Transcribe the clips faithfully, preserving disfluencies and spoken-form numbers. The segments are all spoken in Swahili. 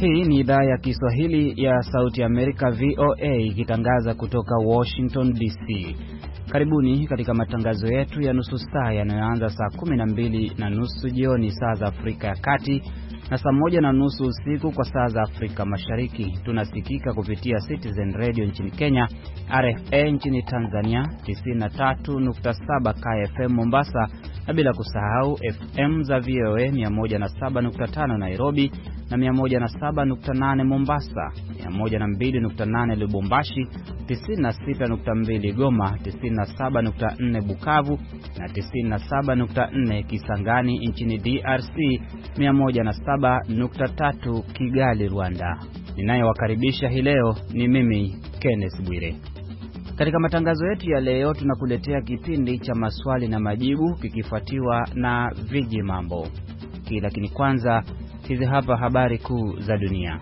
Hii ni idhaa ya Kiswahili ya Sauti Amerika V O A ikitangaza kutoka Washington D C. Karibuni katika matangazo yetu ya nusu saa yanayoanza saa kumi na mbili na nusu jioni saa za Afrika ya Kati na saa moja na nusu usiku kwa saa za Afrika Mashariki. Tunasikika kupitia Citizen Radio nchini Kenya, R F A nchini Tanzania, tisini na tatu nukta saba K F M Mombasa, na bila kusahau F M za V O A mia moja na saba nukta tano Nairobi na mia moja na saba nukta nane Mombasa, mia moja na mbili nukta nane Lubumbashi, tisini na sita nukta mbili Goma, tisini na saba nukta nne Bukavu na tisini na saba nukta nne Kisangani nchini D R C, mia moja na saba nukta tatu Kigali, Rwanda. Ninayewakaribisha hii leo ni mimi Kenneth Bwire. Katika matangazo yetu ya leo tunakuletea kipindi cha maswali na majibu kikifuatiwa na viji mambo. Lakini kwanza hizi hapa habari kuu za dunia.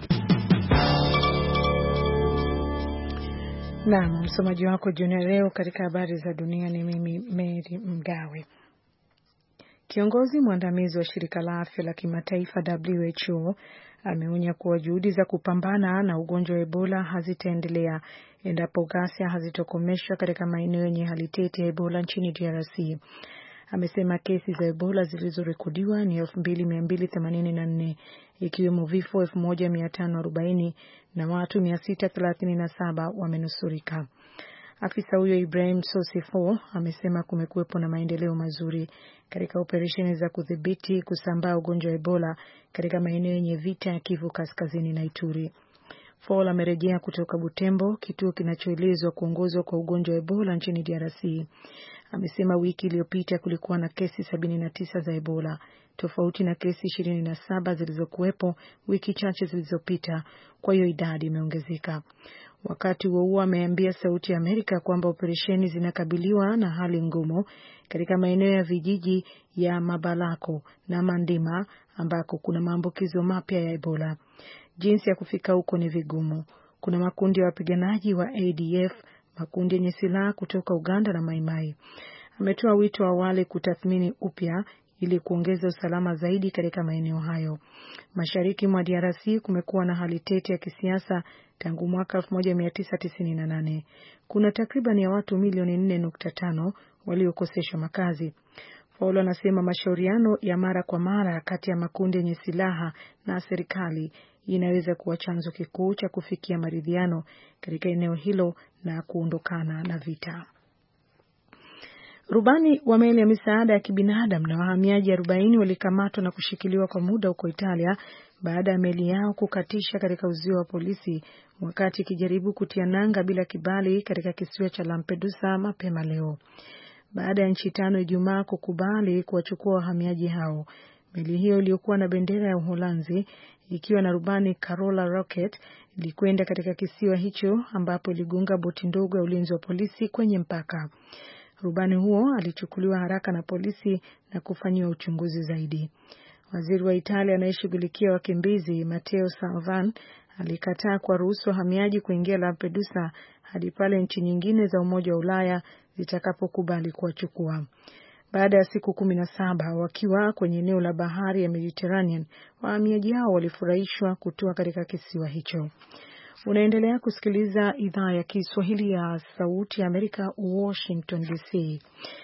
Naam, msomaji wako jioni leo katika habari za dunia ni mimi Mary Mgawe. Kiongozi mwandamizi wa shirika la afya la kimataifa W H O ameonya kuwa juhudi za kupambana na ugonjwa wa Ebola hazitaendelea endapo ghasia hazitokomeshwa katika maeneo yenye hali tete ya Ebola nchini D R C. Amesema kesi za Ebola zilizorekodiwa ni elfu mbili mia mbili themanini na nne, ikiwemo vifo elfu moja mia tano arobaini na watu mia sita thelathini na saba wamenusurika. Afisa huyo Ibrahim Sosifo amesema kumekuwepo na maendeleo mazuri katika operesheni za kudhibiti kusambaa ugonjwa wa Ebola katika maeneo yenye vita ya Kivu Kaskazini na Ituri. Fall amerejea kutoka Butembo, kituo kinachoelezwa kuongozwa kwa ugonjwa wa Ebola nchini D R C. Amesema wiki iliyopita kulikuwa na kesi sabini na tisa za Ebola, tofauti na kesi ishirini na saba zilizokuwepo wiki chache zilizopita, kwa hiyo idadi imeongezeka. Wakati huo huo ameambia Sauti ya Amerika kwamba operesheni zinakabiliwa na hali ngumu katika maeneo ya vijiji ya Mabalako na Mandima ambako kuna maambukizo mapya ya Ebola. Jinsi ya kufika huko ni vigumu. Kuna makundi ya wapiganaji wa A D F, makundi yenye silaha kutoka Uganda na Maimai. Ametoa wito wa wale kutathmini upya ili kuongeza usalama zaidi katika maeneo hayo. Mashariki mwa D R C kumekuwa na hali tete ya kisiasa tangu mwaka elfu moja mia tisa tisini na nane. Kuna takriban ya watu milioni nne nukta tano waliokoseshwa makazi. Paulo anasema mashauriano ya mara kwa mara kati ya makundi yenye silaha na serikali inaweza kuwa chanzo kikuu cha kufikia maridhiano katika eneo hilo na kuondokana na vita. Rubani wa meli ya misaada ya kibinadamu na wahamiaji arobaini walikamatwa na kushikiliwa kwa muda huko Italia baada ya meli yao kukatisha katika uzio wa polisi wakati ikijaribu kutia nanga bila kibali katika kisiwa cha Lampedusa mapema leo. Baada ya nchi tano Ijumaa kukubali kuwachukua wahamiaji hao, meli hiyo iliyokuwa na bendera ya Uholanzi ikiwa na rubani Carola Rocket ilikwenda katika kisiwa hicho ambapo iligonga boti ndogo ya ulinzi wa polisi kwenye mpaka. Rubani huo alichukuliwa haraka na polisi na kufanyiwa uchunguzi zaidi. Waziri wa Italia anayeshughulikia wakimbizi Matteo Salvini alikataa kuwaruhusu wahamiaji kuingia Lampedusa hadi pale nchi nyingine za Umoja wa Ulaya zitakapokubali kuwachukua. Baada ya siku kumi na saba wakiwa kwenye eneo la bahari ya Mediterranean, wahamiaji hao walifurahishwa kutoa katika kisiwa hicho. Unaendelea kusikiliza idhaa ya Kiswahili ya Sauti ya Amerika, Washington D C.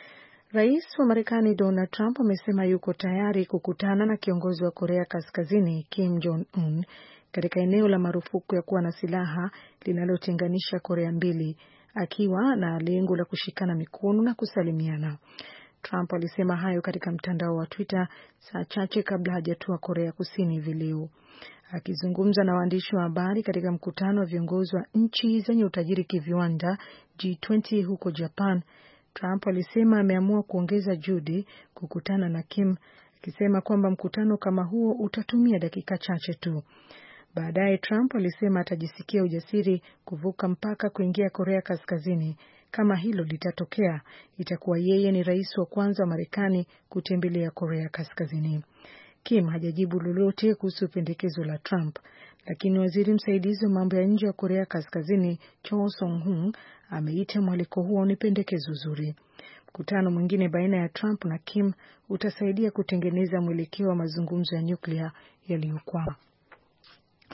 Rais wa Marekani Donald Trump amesema yuko tayari kukutana na kiongozi wa Korea Kaskazini Kim Jong Un katika eneo la marufuku ya kuwa na silaha linalotenganisha Korea mbili, akiwa na lengo la kushikana mikono na kusalimiana. Trump alisema hayo katika mtandao wa Twitter saa chache kabla hajatua Korea Kusini hivi leo. Akizungumza na waandishi wa habari katika mkutano wa viongozi wa nchi zenye utajiri kiviwanda G ishirini huko Japan, Trump alisema ameamua kuongeza juhudi kukutana na Kim, akisema kwamba mkutano kama huo utatumia dakika chache tu. Baadaye Trump alisema atajisikia ujasiri kuvuka mpaka kuingia Korea Kaskazini. Kama hilo litatokea, itakuwa yeye ni rais wa kwanza wa Marekani kutembelea Korea Kaskazini. Kim hajajibu lolote kuhusu pendekezo la Trump, lakini waziri msaidizi wa mambo ya nje wa Korea Kaskazini Cho Song-hun ameita mwaliko huo ni pendekezo zuri. Mkutano mwingine baina ya Trump na Kim utasaidia kutengeneza mwelekeo wa mazungumzo ya nyuklia yaliyokwama.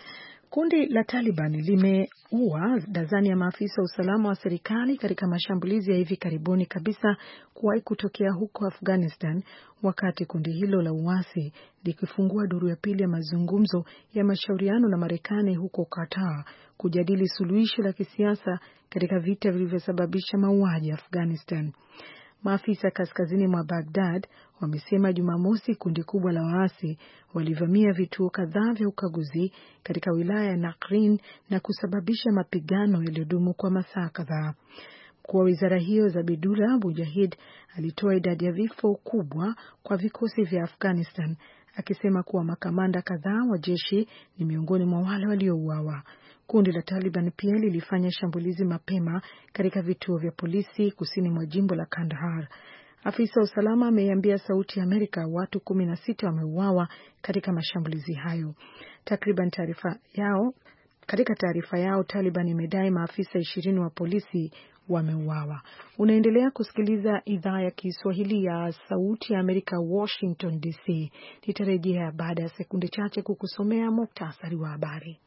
Kundi la Taliban limeua dazani ya maafisa wa usalama wa serikali katika mashambulizi ya hivi karibuni kabisa kuwahi kutokea huko Afghanistan, wakati kundi hilo la uasi likifungua duru ya pili ya mazungumzo ya mashauriano na Marekani huko Qatar kujadili suluhisho la kisiasa katika vita vilivyosababisha mauaji ya Afghanistan. Maafisa kaskazini mwa Baghdad wamesema Jumamosi kundi kubwa la waasi walivamia vituo kadhaa vya ukaguzi katika wilaya ya Nakrin na kusababisha mapigano yaliyodumu kwa masaa kadhaa. Mkuu wa wizara hiyo Zabidullah Mujahid alitoa idadi ya vifo kubwa kwa vikosi vya Afghanistan, akisema kuwa makamanda kadhaa wa jeshi ni miongoni mwa wale waliouawa. Kundi la Taliban pia lilifanya shambulizi mapema katika vituo vya polisi kusini mwa jimbo la Kandahar. Afisa wa usalama ameiambia Sauti ya Amerika watu kumi na sita wameuawa katika mashambulizi hayo. Takriban taarifa yao, katika taarifa yao Taliban imedai maafisa ishirini wa polisi wameuawa. Unaendelea kusikiliza idhaa ya Kiswahili ya Sauti ya Amerika, Washington D C. Nitarejea baada ya sekunde chache kukusomea muktasari wa habari.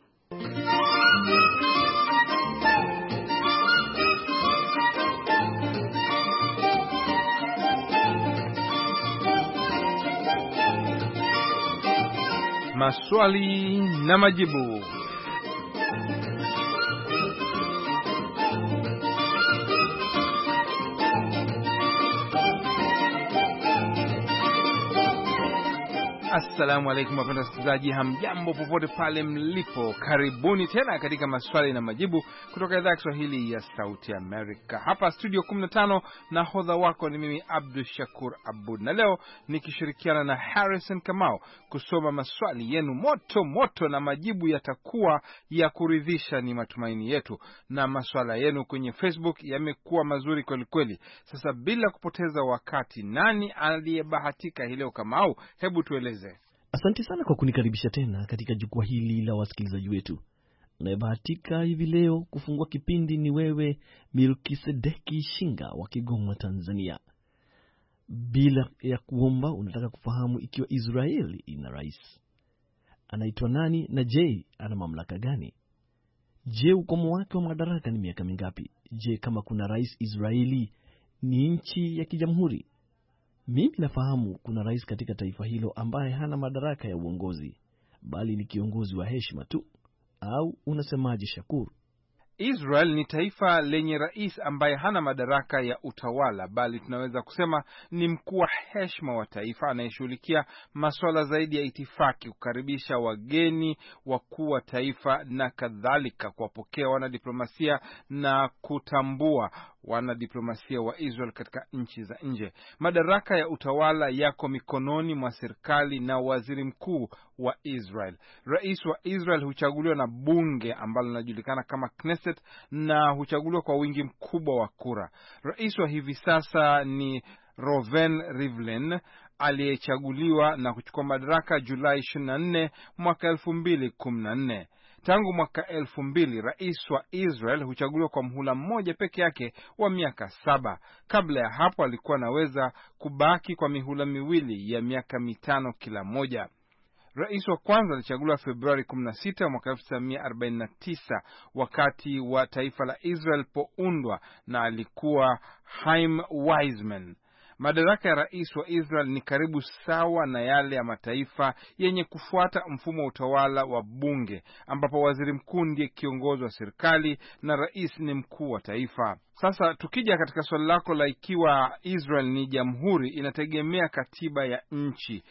Maswali na majibu. Assalamu alaikum wapenda wasikilizaji, hamjambo popote pale mlipo. Karibuni tena katika maswali na majibu kutoka idhaa ya Kiswahili ya Sauti ya Amerika. Hapa studio kumi na tano na hodha wako ni mimi Abdul Shakur Abud. Na leo nikishirikiana na Harrison Kamau kusoma maswali yenu moto moto, na majibu yatakuwa ya kuridhisha, ni matumaini yetu. Na maswala yenu kwenye Facebook yamekuwa mazuri kweli kweli. Sasa bila kupoteza wakati, nani aliyebahatika hii leo Kamau? Hebu tueleze. Asante sana kwa kunikaribisha tena katika jukwaa hili la wasikilizaji wetu. Unayebahatika hivi leo kufungua kipindi ni wewe Milkisedeki Shinga wa Kigoma, Tanzania. Bila ya kuomba, unataka kufahamu ikiwa Israeli ina rais. Anaitwa nani na je, ana mamlaka gani? Je, ukomo wake wa madaraka ni miaka mingapi? Je, kama kuna rais Israeli ni nchi ya kijamhuri? Mimi nafahamu kuna rais katika taifa hilo ambaye hana madaraka ya uongozi, bali ni kiongozi wa heshima tu. Au unasemaje, Shakur? Israel ni taifa lenye rais ambaye hana madaraka ya utawala, bali tunaweza kusema ni mkuu wa heshima wa taifa anayeshughulikia masuala zaidi ya itifaki, kukaribisha wageni, wakuu wa taifa na kadhalika, kuwapokea wanadiplomasia na kutambua wanadiplomasia wa Israel katika nchi za nje. Madaraka ya utawala yako mikononi mwa serikali na waziri mkuu wa Israel. Rais wa Israel huchaguliwa na bunge ambalo linajulikana kama Knesset na huchaguliwa kwa wingi mkubwa wa kura. Rais wa hivi sasa ni Reuven Rivlin aliyechaguliwa na kuchukua madaraka Julai ishirini na nne mwaka elfu mbili kumi na nne. Tangu mwaka elfu mbili, rais wa Israel huchaguliwa kwa mhula mmoja peke yake wa miaka saba. Kabla ya hapo alikuwa anaweza kubaki kwa mihula miwili ya miaka mitano kila moja. Rais wa kwanza alichaguliwa Februari kumi na sita mwaka elfu tisa mia arobaini na tisa wakati wa taifa la Israel poundwa, na alikuwa Chaim Weizmann. Madaraka ya rais wa Israel ni karibu sawa na yale ya mataifa yenye kufuata mfumo wa utawala wa bunge, ambapo waziri mkuu ndiye kiongozi wa serikali na rais ni mkuu wa taifa. Sasa tukija katika swali lako la ikiwa Israel ni jamhuri, inategemea katiba ya nchi.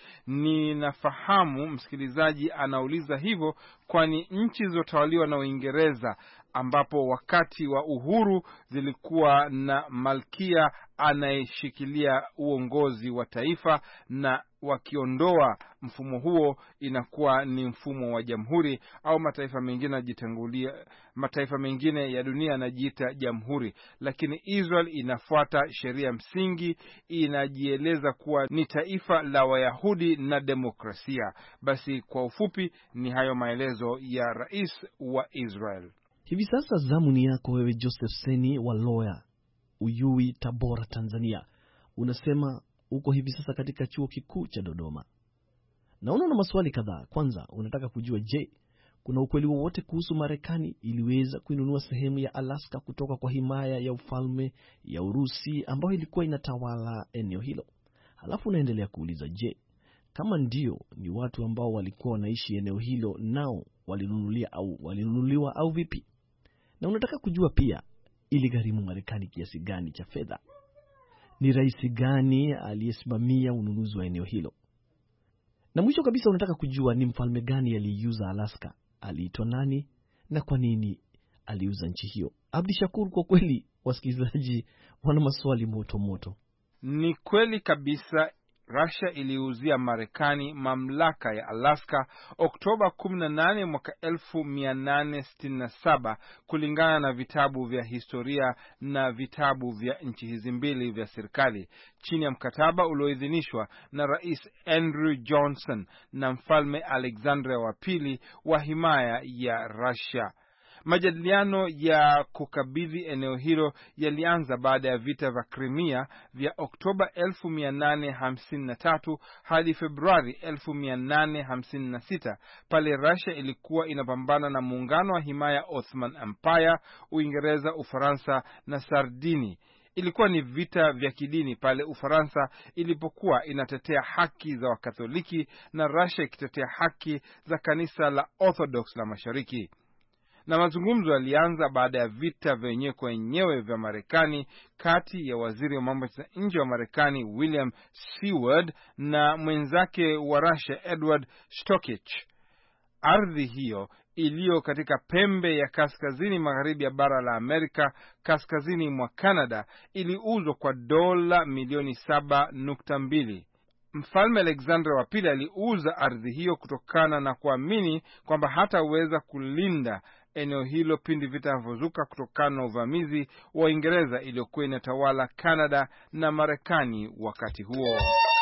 Ninafahamu msikilizaji anauliza hivyo, kwani nchi zilizotawaliwa na Uingereza, ambapo wakati wa uhuru zilikuwa na malkia anayeshikilia uongozi wa taifa, na wakiondoa mfumo huo inakuwa ni mfumo wa jamhuri, au mataifa mengine yajitangulia, mataifa mengine ya dunia yanajiita jamhuri. Lakini Israel inafuata sheria msingi, inajieleza kuwa ni taifa la Wayahudi na demokrasia. Basi kwa ufupi ni hayo maelezo ya rais wa Israel. Hivi sasa zamu ni yako wewe Joseph Seni wa Loya, Uyui, Tabora, Tanzania. Unasema uko hivi sasa katika chuo kikuu cha Dodoma. Naona una maswali kadhaa. Kwanza unataka kujua, je, kuna ukweli wowote kuhusu Marekani iliweza kuinunua sehemu ya Alaska kutoka kwa himaya ya ufalme ya Urusi ambayo ilikuwa inatawala eneo hilo? Halafu unaendelea kuuliza, je, kama ndio, ni watu ambao walikuwa wanaishi eneo hilo nao walinunulia au walinunuliwa au vipi? Na unataka kujua pia iligharimu Marekani kiasi gani cha fedha? Ni rais gani aliyesimamia ununuzi wa eneo hilo? Na mwisho kabisa unataka kujua ni mfalme gani aliyeuza Alaska, aliitwa nani na kwa nini aliuza nchi hiyo? Abdi Shakur, kwa kweli wasikilizaji wana maswali moto moto. Ni kweli kabisa. Russia iliuzia Marekani mamlaka ya Alaska Oktoba kumi na nane mwaka elfu mia nane sitini na saba kulingana na vitabu vya historia na vitabu vya nchi hizi mbili vya serikali, chini ya mkataba ulioidhinishwa na Rais Andrew Johnson na Mfalme Alexander wa pili wa himaya ya Russia. Majadiliano ya kukabidhi eneo hilo yalianza baada ya vita vya Crimea vya Oktoba elfu mia nane hamsini na tatu hadi Februari elfu mia nane hamsini na sita, pale Russia ilikuwa inapambana na muungano wa himaya Ottoman Empire, Uingereza, Ufaransa na Sardini. Ilikuwa ni vita vya kidini pale Ufaransa ilipokuwa inatetea haki za Wakatoliki na Russia ikitetea haki za kanisa la Orthodox la Mashariki. Na mazungumzo yalianza baada ya vita vyenyewe kwa wenyewe vya Marekani kati ya waziri wa mambo ya nje wa Marekani William Seward na mwenzake wa Russia Edward Stokich. Ardhi hiyo iliyo katika pembe ya kaskazini magharibi ya bara la Amerika, kaskazini mwa Canada, iliuzwa kwa dola milioni saba nukta mbili. Mfalme Alexander wa pili aliuza ardhi hiyo kutokana na kuamini kwamba hataweza kulinda eneo hilo pindi vita vinavyozuka kutokana na uvamizi wa Uingereza iliyokuwa inatawala Canada na Marekani wakati huo.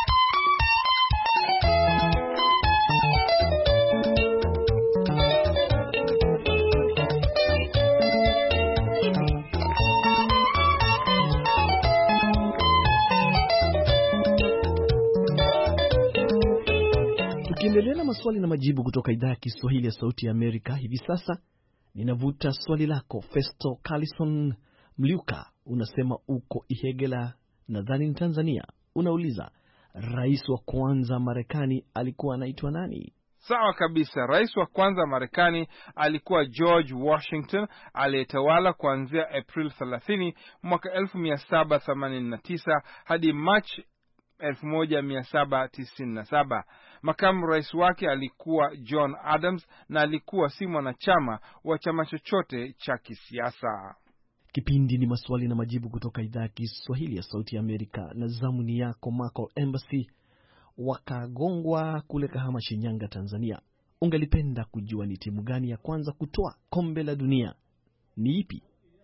Tukiendelea na maswali na majibu kutoka idhaa ya Kiswahili ya Sauti ya Amerika, hivi sasa ninavuta swali lako. Festo Carlson Mliuka unasema uko Ihegela, nadhani ni Tanzania. Unauliza, rais wa kwanza Marekani alikuwa anaitwa nani? Sawa kabisa. Rais wa kwanza Marekani alikuwa George Washington, aliyetawala kuanzia April thelathini mwaka elfu mia saba themanini na tisa hadi March elfu moja mia saba tisini na saba. Makamu rais wake alikuwa John Adams na alikuwa si mwanachama wa chama chochote cha kisiasa. Kipindi ni maswali na majibu kutoka idhaa ya Kiswahili ya Sauti ya Amerika, na zamu ni yako Michael Embassy wakagongwa kule Kahama, Shinyanga, Tanzania. Ungelipenda kujua ni timu gani ya kwanza kutoa kombe la dunia? Ni ipi?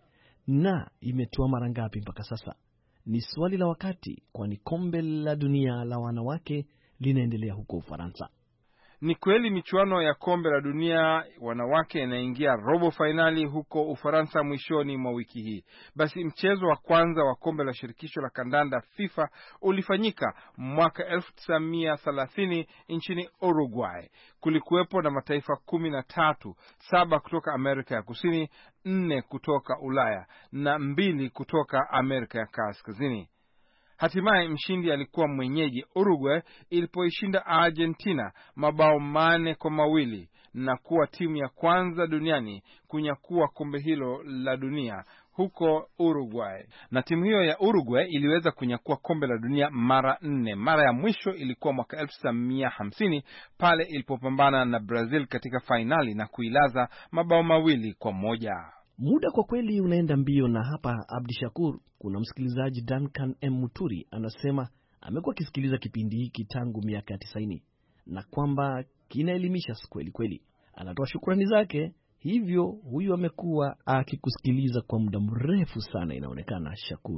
Na imetoa mara ngapi mpaka sasa? Ni swali la wakati, kwani kombe la dunia la wanawake linaendelea huko Ufaransa. Ni kweli michuano ya kombe la dunia wanawake inaingia robo finali huko Ufaransa mwishoni mwa wiki hii. Basi mchezo wa kwanza wa kombe la shirikisho la kandanda FIFA ulifanyika mwaka elfu tisa mia thelathini nchini Uruguay. Kulikuwepo na mataifa kumi na tatu, saba kutoka Amerika ya Kusini, nne kutoka Ulaya na mbili kutoka Amerika ya Kaskazini. Hatimaye mshindi alikuwa mwenyeji Uruguay ilipoishinda Argentina mabao mane kwa mawili na kuwa timu ya kwanza duniani kunyakua kombe hilo la dunia huko Uruguay. Na timu hiyo ya Uruguay iliweza kunyakua kombe la dunia mara nne. Mara ya mwisho ilikuwa mwaka elfu tisa mia hamsini pale ilipopambana na Brazil katika fainali na kuilaza mabao mawili kwa moja. Muda kwa kweli unaenda mbio, na hapa Abdi Shakur, kuna msikilizaji Duncan M. Muturi anasema amekuwa akisikiliza kipindi hiki tangu miaka ya tisaini na kwamba kinaelimisha kweli kweli. Anatoa shukrani zake, hivyo huyu amekuwa akikusikiliza kwa muda mrefu sana inaonekana. Shakur,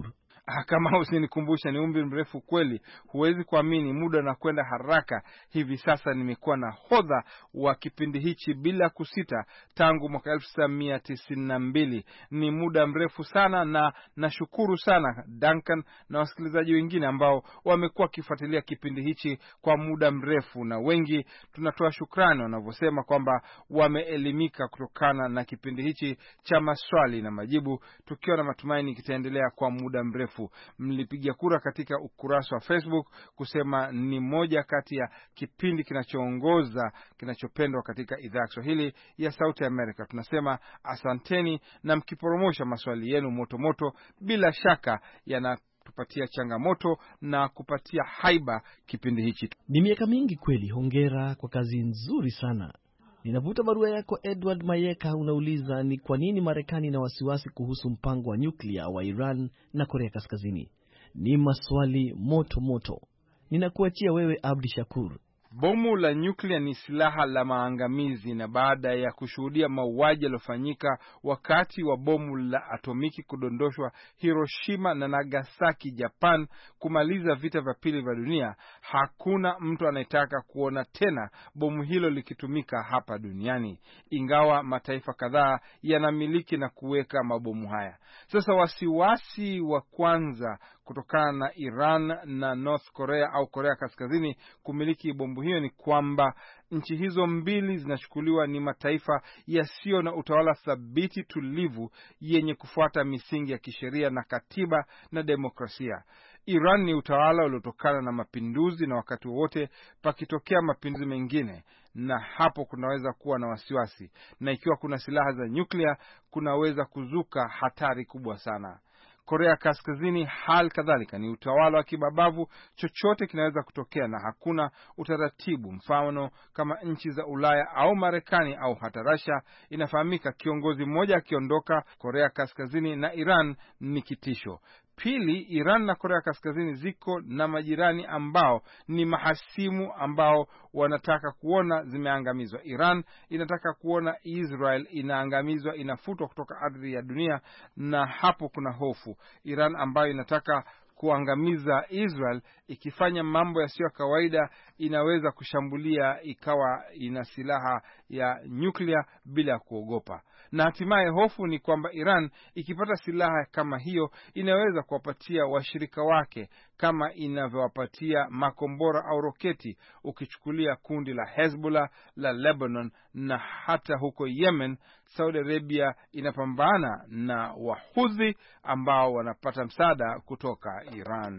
Kama usinikumbusha, ni umri mrefu kweli, huwezi kuamini, muda unakwenda haraka. Hivi sasa nimekuwa na hodha wa kipindi hichi bila kusita tangu mwaka elfu tisa mia tisini na mbili. Ni muda mrefu sana, na nashukuru sana Duncan na wasikilizaji wengine ambao wamekuwa wakifuatilia kipindi hichi kwa muda mrefu, na wengi tunatoa shukrani wanavyosema kwamba wameelimika kutokana na kipindi hichi cha maswali na majibu, tukiwa na matumaini kitaendelea kwa muda mrefu. Mlipiga kura katika ukurasa wa Facebook kusema ni moja kati ya kipindi kinachoongoza kinachopendwa katika idhaa ya Kiswahili ya Sauti ya Amerika. Tunasema asanteni, na mkiporomosha maswali yenu moto moto, bila shaka yana tupatia changamoto na kupatia haiba kipindi hichi. Ni miaka mingi kweli, hongera kwa kazi nzuri sana. Ninavuta barua yako Edward Mayeka, unauliza ni kwa nini Marekani na wasiwasi kuhusu mpango wa nyuklia wa Iran na Korea Kaskazini. Ni maswali moto moto. Ninakuachia wewe Abdi Shakur. Bomu la nyuklia ni silaha la maangamizi, na baada ya kushuhudia mauaji yaliyofanyika wakati wa bomu la atomiki kudondoshwa Hiroshima na Nagasaki, Japan, kumaliza vita vya pili vya dunia, hakuna mtu anayetaka kuona tena bomu hilo likitumika hapa duniani, ingawa mataifa kadhaa yanamiliki na kuweka mabomu haya. Sasa wasiwasi wa kwanza kutokana na Iran na North Korea au Korea Kaskazini kumiliki bomu hiyo ni kwamba nchi hizo mbili zinachukuliwa ni mataifa yasiyo na utawala thabiti tulivu yenye kufuata misingi ya kisheria na katiba na demokrasia. Iran ni utawala uliotokana na mapinduzi, na wakati wote pakitokea mapinduzi mengine, na hapo kunaweza kuwa na wasiwasi, na ikiwa kuna silaha za nyuklia kunaweza kuzuka hatari kubwa sana. Korea Kaskazini hali kadhalika ni utawala wa kibabavu, chochote kinaweza kutokea na hakuna utaratibu. Mfano kama nchi za Ulaya au Marekani au hata Russia, inafahamika kiongozi mmoja akiondoka, Korea Kaskazini na Iran ni kitisho. Pili, Iran na Korea Kaskazini ziko na majirani ambao ni mahasimu ambao wanataka kuona zimeangamizwa. Iran inataka kuona Israel inaangamizwa, inafutwa kutoka ardhi ya dunia, na hapo kuna hofu. Iran ambayo inataka kuangamiza Israel, ikifanya mambo yasiyo kawaida, inaweza kushambulia ikawa ina silaha ya nyuklia bila kuogopa. Na hatimaye hofu ni kwamba Iran ikipata silaha kama hiyo inaweza kuwapatia washirika wake kama inavyowapatia makombora au roketi, ukichukulia kundi la Hezbollah la Lebanon, na hata huko Yemen Saudi Arabia inapambana na Wahudhi ambao wanapata msaada kutoka Iran.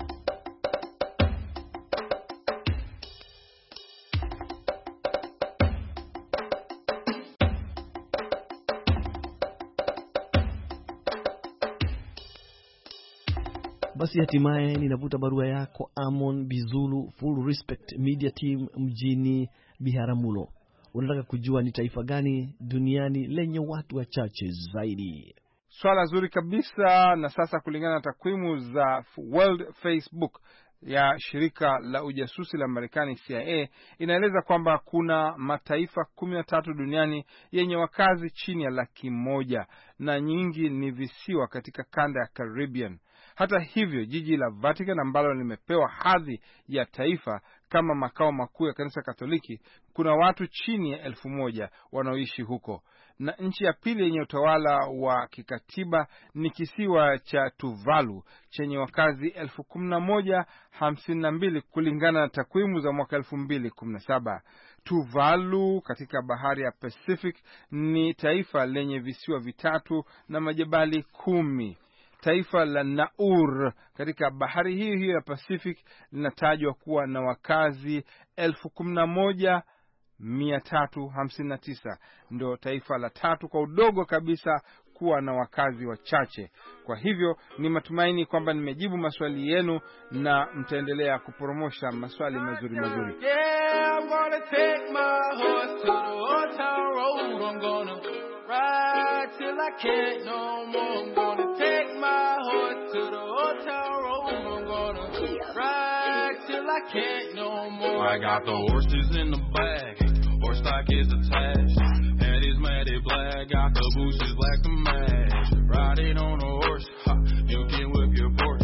Basi hatimaye ninavuta barua yako Amon Bizulu, Full Respect Media Team, mjini Biharamulo. Unataka kujua ni taifa gani duniani lenye watu wachache zaidi. Swala zuri kabisa. Na sasa kulingana na takwimu za World Facebook ya shirika la ujasusi la Marekani C I A, inaeleza kwamba kuna mataifa kumi na tatu duniani yenye wakazi chini ya laki moja, na nyingi ni visiwa katika kanda ya Caribbean. Hata hivyo, jiji la Vatican ambalo limepewa hadhi ya taifa kama makao makuu ya kanisa Katoliki, kuna watu chini ya elfu moja wanaoishi huko. Na nchi ya pili yenye utawala wa kikatiba ni kisiwa cha Tuvalu chenye wakazi elfu kumi na moja hamsini na mbili kulingana na takwimu za mwaka elfu mbili kumi na saba. Tuvalu katika bahari ya Pacific ni taifa lenye visiwa vitatu na majabali kumi. Taifa la Nauru katika bahari hiyo hiyo ya Pacific linatajwa kuwa na wakazi elfu kumi na moja mia tatu hamsini na tisa. Ndio taifa la tatu kwa udogo kabisa kuwa na wakazi wachache. Kwa hivyo ni matumaini kwamba nimejibu maswali yenu na mtaendelea kupromosha maswali mazuri mazuri. Yeah, I'm gonna take my horse to the old town road. I'm gonna ride till I can't no more. I'm gonna take my horse to the old town road. I'm gonna ride till I can't no more. I got the horses in the bag, horse stock is attached, head is matted black, got the bushes black to match. Riding on a horse, ha, you can whip your horse.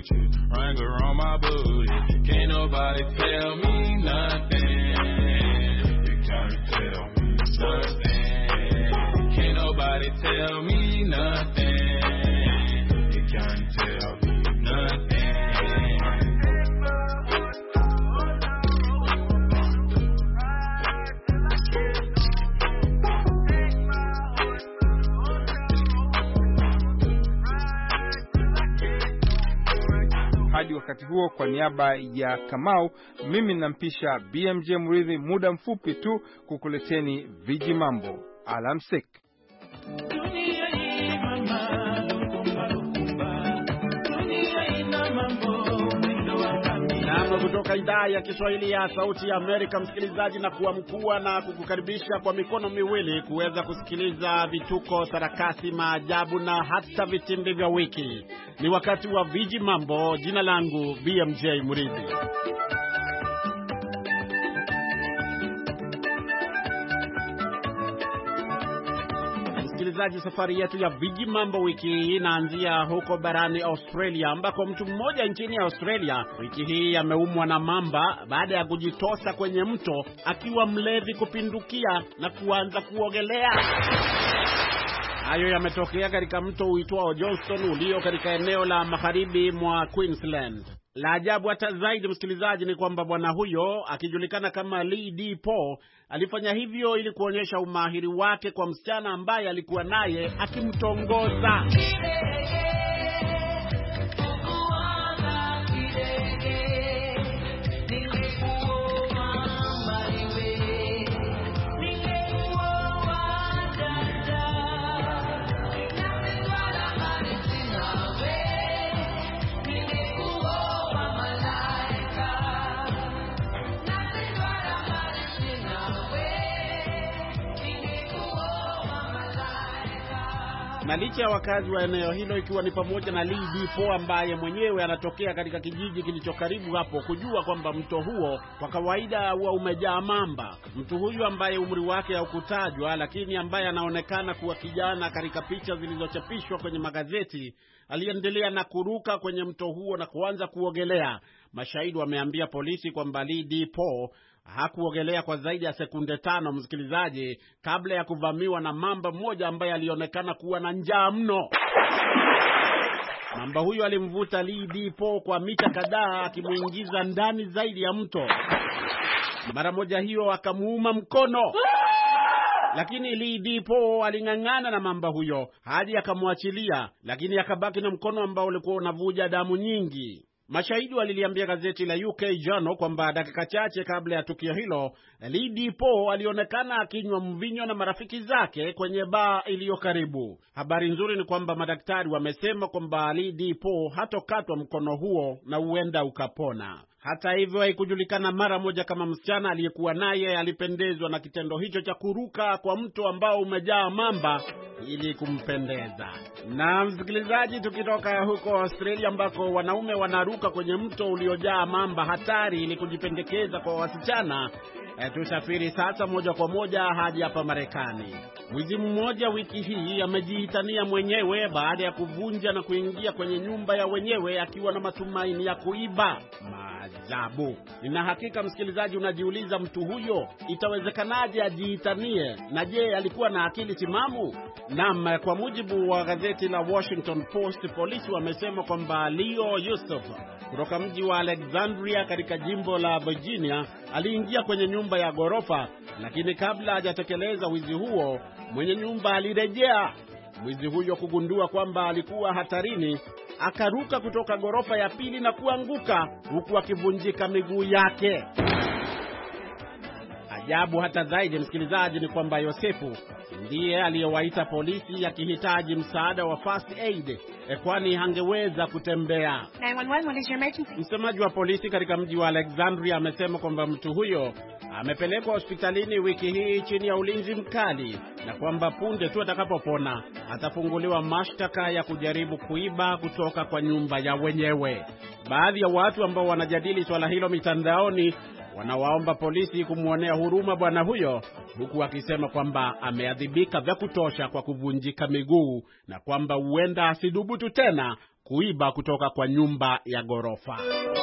roaches, ring around my booty. Can't nobody tell me nothing. You can't tell me nothing. Can't nobody tell me nothing. You can't tell me nothing. Hadi wakati huo, kwa niaba ya Kamau, mimi nampisha B M J Muridhi muda mfupi tu kukuleteni viji mambo. Alamsik. Naam, kutoka idhaa ya Kiswahili ya Sauti ya Amerika, msikilizaji, na kuamkua na kukukaribisha kwa mikono miwili kuweza kusikiliza vituko, sarakasi, maajabu na hata vitimbi vya wiki. Ni wakati wa viji mambo. Jina langu B M J Muridhi. Msikilizaji, safari yetu ya viji mambo wiki hii inaanzia huko barani Australia, ambako mtu mmoja nchini Australia wiki hii ameumwa na mamba baada ya kujitosa kwenye mto akiwa mlevi kupindukia na kuanza kuogelea. Hayo yametokea katika mto uitwao Johnston ulio katika eneo la magharibi mwa Queensland. La ajabu hata zaidi, msikilizaji, ni kwamba bwana huyo akijulikana kama Lee D. Paul alifanya hivyo ili kuonyesha umahiri wake kwa msichana ambaye alikuwa naye akimtongoza. Na licha ya wakazi wa eneo hilo, ikiwa ni pamoja na Lee D. Paul ambaye mwenyewe anatokea katika kijiji kilicho karibu hapo, kujua kwamba mto huo kwa kawaida huwa umejaa mamba, mtu huyu ambaye umri wake haukutajwa lakini ambaye anaonekana kuwa kijana katika picha zilizochapishwa kwenye magazeti, aliendelea na kuruka kwenye mto huo na kuanza kuogelea. Mashahidi wameambia polisi kwamba Lee D. Paul hakuogelea kwa zaidi ya sekunde tano, msikilizaji, kabla ya kuvamiwa na mamba mmoja ambaye alionekana kuwa na njaa mno. Mamba huyo alimvuta Lee D. Paul kwa mita kadhaa akimuingiza ndani zaidi ya mto. Mara moja hiyo akamuuma mkono. Lakini Lee D. Paul aling'ang'ana na mamba huyo hadi akamwachilia, lakini akabaki na mkono ambao ulikuwa unavuja damu nyingi. Mashahidi waliliambia gazeti la U K Journal kwamba dakika chache kabla ya tukio hilo, Lee D. Paul alionekana akinywa mvinyo na marafiki zake kwenye baa iliyo karibu. Habari nzuri ni kwamba madaktari wamesema kwamba Lee D. Paul hatokatwa mkono huo na huenda ukapona. Hata hivyo, haikujulikana mara moja kama msichana aliyekuwa naye alipendezwa na kitendo hicho cha kuruka kwa mto ambao umejaa mamba ili kumpendeza. Na msikilizaji, tukitoka huko Australia ambako wanaume wanaruka kwenye mto uliojaa mamba hatari ili kujipendekeza kwa wasichana, E, tusafiri sasa moja kwa moja hadi hapa Marekani. Mwizi mmoja wiki hii amejiitania mwenyewe baada ya kuvunja na kuingia kwenye nyumba ya wenyewe akiwa na matumaini ya kuiba. Maajabu. Nina hakika msikilizaji unajiuliza, mtu huyo itawezekanaje ajiitanie? Na je, alikuwa na akili timamu? Naam, kwa mujibu wa gazeti la Washington Post, polisi wamesema kwamba Leo Yusuf kutoka mji wa Alexandria katika jimbo la Virginia aliingia kwenye nyumba ya ghorofa, lakini kabla hajatekeleza wizi huo, mwenye nyumba alirejea. Mwizi huyo kugundua kwamba alikuwa hatarini, akaruka kutoka ghorofa ya pili na kuanguka huku akivunjika miguu yake. Ajabu hata zaidi msikilizaji ni kwamba Yosefu ndiye aliyewaita polisi akihitaji msaada wa first aid, kwani hangeweza kutembea. nine one one, what is your emergency? Msemaji wa polisi katika mji wa Alexandria amesema kwamba mtu huyo amepelekwa hospitalini wiki hii chini ya ulinzi mkali, na kwamba punde tu atakapopona atafunguliwa mashtaka ya kujaribu kuiba kutoka kwa nyumba ya wenyewe. Baadhi ya watu ambao wanajadili swala hilo mitandaoni wanawaomba polisi kumwonea huruma bwana huyo, huku akisema kwamba ameadhibika vya kutosha kwa kuvunjika miguu na kwamba huenda asidhubutu tena kuiba kutoka kwa nyumba ya ghorofa.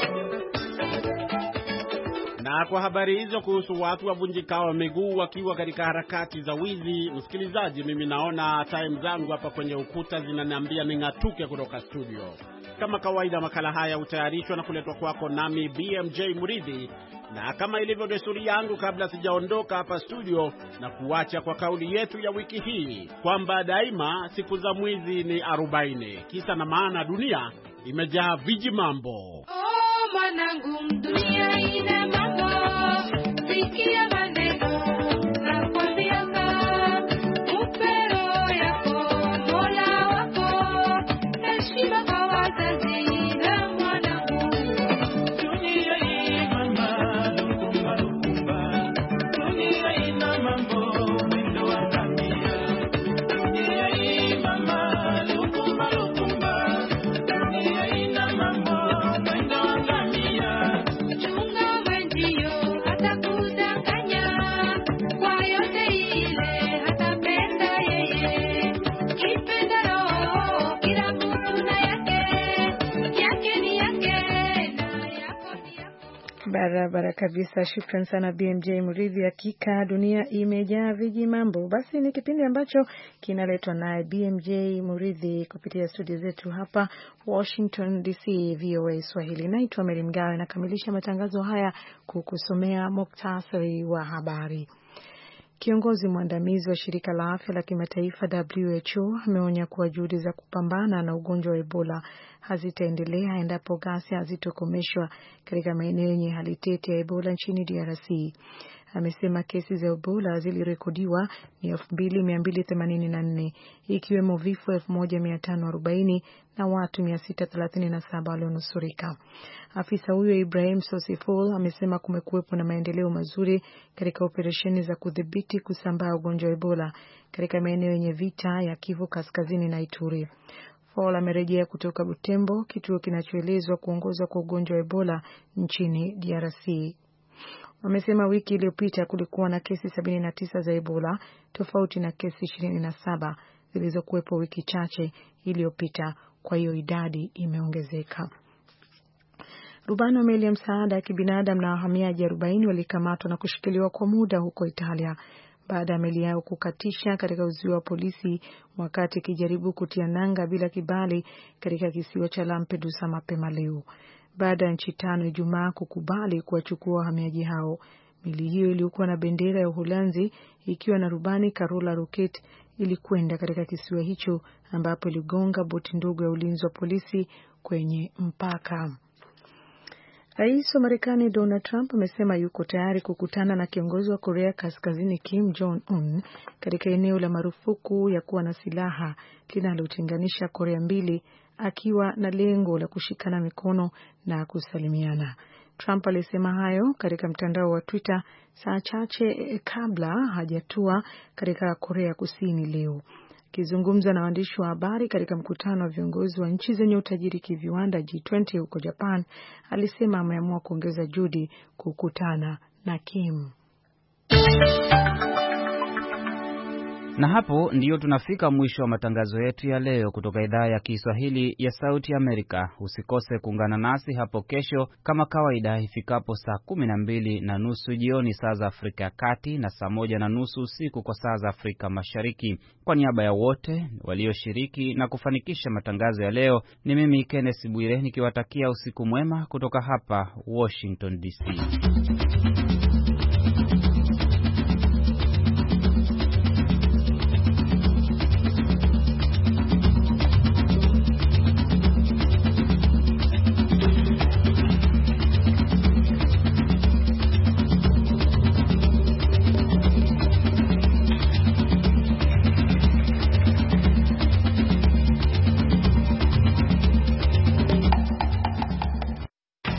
Na kwa habari hizo kuhusu watu wavunjikao miguu wakiwa katika harakati za wizi, msikilizaji, mimi naona time zangu hapa kwenye ukuta zinaniambia ning'atuke kutoka studio. Kama kawaida, makala haya hutayarishwa na kuletwa kwako nami B M J Muridhi, na kama ilivyo desturi yangu, kabla sijaondoka hapa studio na kuacha kwa kauli yetu ya wiki hii kwamba daima siku za mwizi ni arobaini. Kisa na maana, dunia imejaa viji mambo. Oh, mwanangu, dunia ina mambo. Sikia maneno na kwambia upero yako Mola wako, heshima kwa wazazi na mwanangu. Dunia ina mambo, lukumba lukumba. Dunia ina mambo, mwendo wa ngamia. Dunia ina mambo, lukumba lukumba. Dunia ina mambo, mwendo wa ngamia. Chunga mwenzio atakudanganya, kwa yote ile hatapenda yeye. Kipenda roho, kila mtu na yake, yake ni yake na yako ni yako. Barabara kabisa. Shukran sana B M J Muridhi. Hakika dunia imejaa viji mambo. Basi ni kipindi ambacho kinaletwa naye B M J Muridhi kupitia studio zetu hapa Washington D C, V O A Swahili. Naitwa Mary Mgawe, nakamilisha matangazo haya kukusomea muktasari wa habari. Kiongozi mwandamizi wa shirika la afya la kimataifa W H O ameonya kuwa juhudi za kupambana na ugonjwa wa Ebola hazitaendelea endapo ghasia hazitokomeshwa katika maeneo yenye hali tete ya Ebola nchini D R C. Amesema kesi za Ebola zilirekodiwa ni elfu mbili mia mbili themanini na nne, ikiwemo vifo elfu moja mia tano arobaini na watu mia sita thelathini na saba walionusurika. Afisa huyo Ibrahim Sosiful amesema kumekuwepo na maendeleo mazuri katika operesheni za kudhibiti kusambaa ugonjwa wa Ebola katika maeneo yenye vita ya Kivu Kaskazini na Ituri. Fall amerejea kutoka Butembo, kituo kinachoelezwa kuongozwa kwa ugonjwa wa Ebola nchini D R C. Wamesema wiki iliyopita kulikuwa na kesi sabini na tisa za Ebola, tofauti na kesi ishirini na saba zilizokuwepo wiki chache iliyopita, kwa hiyo idadi imeongezeka. Rubani wa meli ya msaada ya kibinadamu na wahamiaji arobaini walikamatwa na kushikiliwa kwa muda huko Italia baada ya meli yao kukatisha katika uzio wa polisi wakati ikijaribu kutia nanga bila kibali katika kisiwa cha Lampedusa mapema leo. Baada ya nchi tano Ijumaa kukubali kuwachukua wahamiaji hao, meli hiyo iliyokuwa na bendera ya Uholanzi ikiwa na rubani Carola Roquette ilikwenda katika kisiwa hicho ambapo iligonga boti ndogo ya ulinzi wa polisi kwenye mpaka. Rais wa Marekani Donald Trump amesema yuko tayari kukutana na kiongozi wa Korea Kaskazini Kim Jong-un katika eneo la marufuku ya kuwa na silaha linalotenganisha Korea mbili, akiwa na lengo la kushikana mikono na kusalimiana. Trump alisema hayo katika mtandao wa Twitter saa chache kabla hajatua katika Korea Kusini leo. Akizungumza na waandishi wa habari katika mkutano wa viongozi wa nchi zenye utajiri kiviwanda G twenty huko Japan, alisema ameamua kuongeza juhudi kukutana na Kim. Na hapo ndiyo tunafika mwisho wa matangazo yetu ya leo kutoka idhaa ya Kiswahili ya Sauti ya Amerika. Usikose kuungana nasi hapo kesho kama kawaida ifikapo saa kumi na mbili na nusu jioni saa za Afrika ya Kati na saa moja na nusu usiku kwa saa za Afrika Mashariki. Kwa niaba ya wote walioshiriki na kufanikisha matangazo ya leo, ni mimi Kenneth Bwire nikiwatakia usiku mwema kutoka hapa Washington D C.